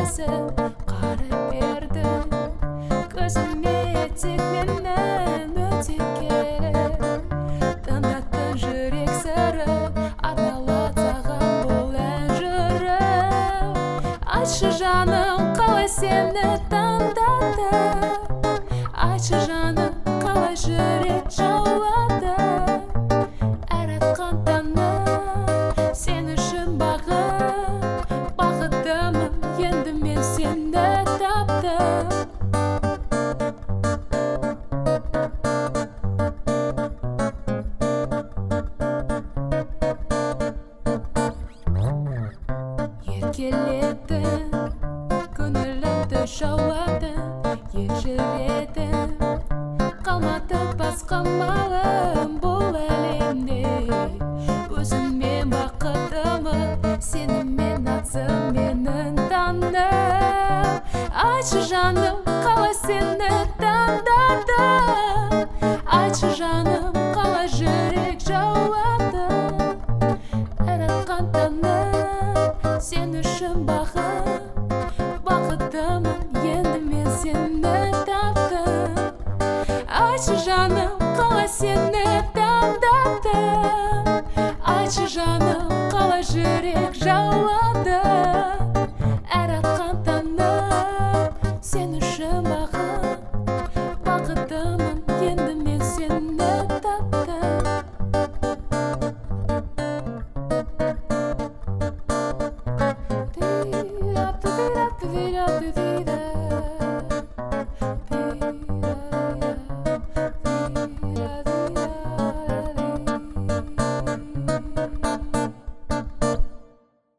басып қарай берді. Көзіме тек менен өте керек, тыңдатты жүрек сырын, арналады саған бұл ән жырым. Айтшы жаным, қалай сені таңдады, айтшы жаным, қалай жүрек жаулады. Әр атқан таңым сен үшін бағым, бақыттымын, енді мен сені таптым. Еркеледі, көңілімді жаулады, ежіреді, қалмады басқа малым бұл әлемде. Өзіммен бақыттымын, сенімен атсың менің таңым. Айтшы жаным, қалай сені таңдады, айтшы жаным, қалай жүрек жаулады. Әр атқан таңым сен үшін бақыт.